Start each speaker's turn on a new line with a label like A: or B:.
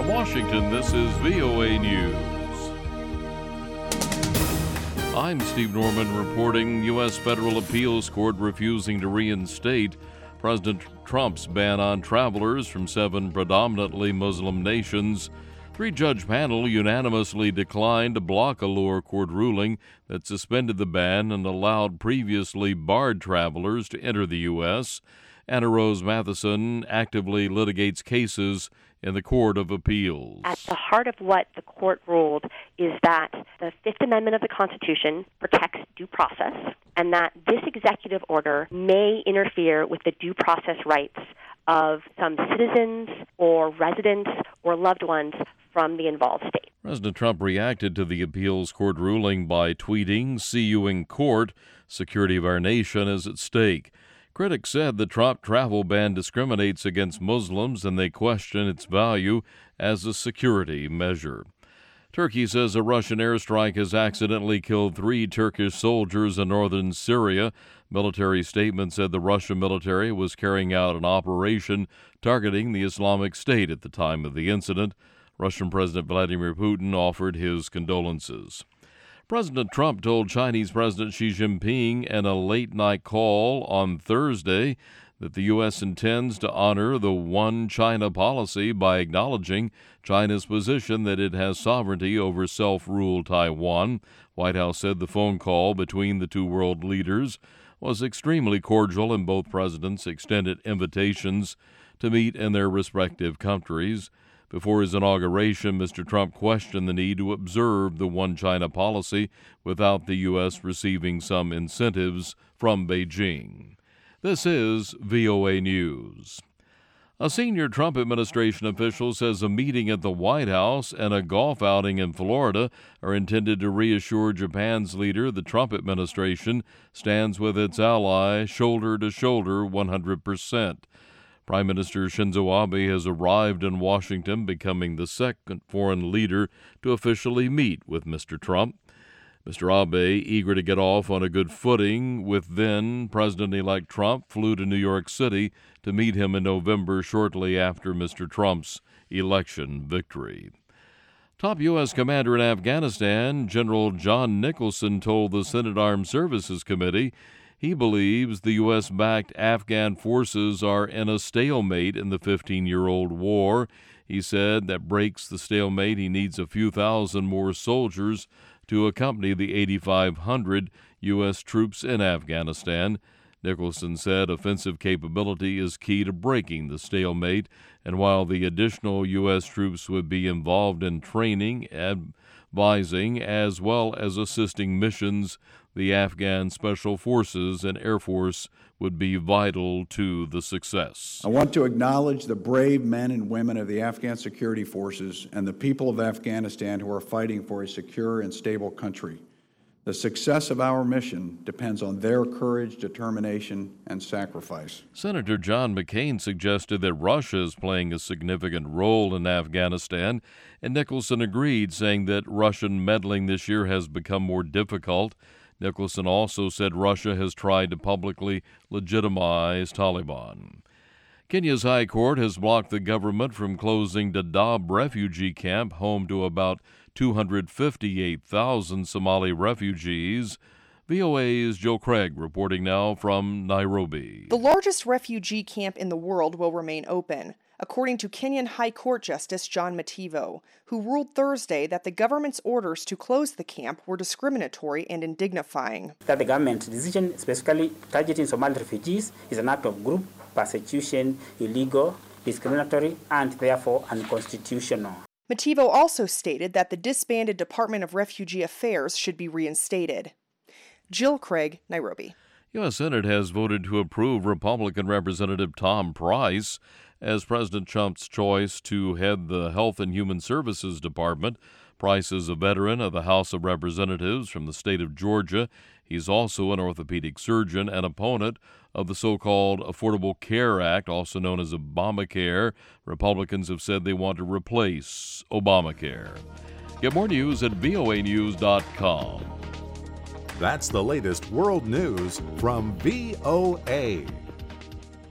A: From Washington, this is VOA News. I'm Steve Norman reporting U.S. Federal Appeals Court refusing to reinstate President Trump's ban on travelers from 7 predominantly Muslim nations. 3-judge panel unanimously declined to block a lower court ruling that suspended the ban and allowed previously barred travelers to enter the U.S. Anna Rose Matheson actively litigates cases in the Court of Appeals.
B: At the heart of what the court ruled is that the Fifth Amendment of the Constitution protects due process, and that this executive order may interfere with the due process rights of some citizens or residents or loved ones from the involved state.
A: President Trump reacted to the appeals court ruling by tweeting, "See you in court. Security of our nation is at stake." Critics said the Trump travel ban discriminates against Muslims and they question its value as a security measure. Turkey says a Russian airstrike has accidentally killed 3 Turkish soldiers in northern Syria. Military statement said the Russian military was carrying out an operation targeting the Islamic State at the time of the incident. Russian President Vladimir Putin offered his condolences. President Trump told Chinese President Xi Jinping in a late-night call on Thursday that the U.S. intends to honor the One China policy by acknowledging China's position that it has sovereignty over self-ruled Taiwan. White House said the phone call between the 2 world leaders was extremely cordial and both presidents extended invitations to meet in their respective countries. Before his inauguration, Mr. Trump questioned the need to observe the One China policy without the U.S. receiving some incentives from Beijing. This is VOA News. A senior Trump administration official says a meeting at the White House and a golf outing in Florida are intended to reassure Japan's leader the Trump administration stands with its ally shoulder to shoulder 100%. Prime Minister Shinzo Abe has arrived in Washington, becoming the second foreign leader to officially meet with Mr. Trump. Mr. Abe, eager to get off on a good footing with then President-elect Trump, flew to New York City to meet him in November, shortly after Mr. Trump's election victory. Top U.S. commander in Afghanistan, General John Nicholson, told the Senate Armed Services Committee he believes the U.S.-backed Afghan forces are in a stalemate in the 15-year-old war. He said that breaks the stalemate, he needs a few thousand more soldiers to accompany the 8,500 U.S. troops in Afghanistan. Nicholson said offensive capability is key to breaking the stalemate, and while the additional U.S. troops would be involved in training, advising, as well as assisting missions, the Afghan Special Forces and Air Force would be vital to the success.
C: I want to acknowledge the brave men and women of the Afghan security forces and the people of Afghanistan who are fighting for a secure and stable country. The success of our mission depends on their courage, determination, and sacrifice.
A: Senator John McCain suggested that Russia is playing a significant role in Afghanistan, and Nicholson agreed, saying that Russian meddling this year has become more difficult. Nicholson also said Russia has tried to publicly legitimize Taliban. Kenya's High Court has blocked the government from closing Dadaab refugee camp, home to about 258,000 Somali refugees. VOA's Jill Craig reporting now from Nairobi.
D: The largest refugee camp in the world will remain open, according to Kenyan High Court Justice John Mativo, who ruled Thursday that the government's orders to close the camp were discriminatory and indignifying.
E: That the government's decision specifically targeting Somali refugees is an act of group persecution, illegal, discriminatory, and therefore unconstitutional.
D: Mativo also stated that the disbanded Department of Refugee Affairs should be reinstated. Jill Craig, Nairobi.
A: U.S. Senate has voted to approve Republican Representative Tom Price as President Trump's choice to head the Health and Human Services Department. Price is a veteran of the House of Representatives from the state of Georgia. He's also an orthopedic surgeon and opponent of the so-called Affordable Care Act, also known as Obamacare. Republicans have said they want to replace Obamacare. Get more news at voanews.com.
F: That's the latest world news from VOA.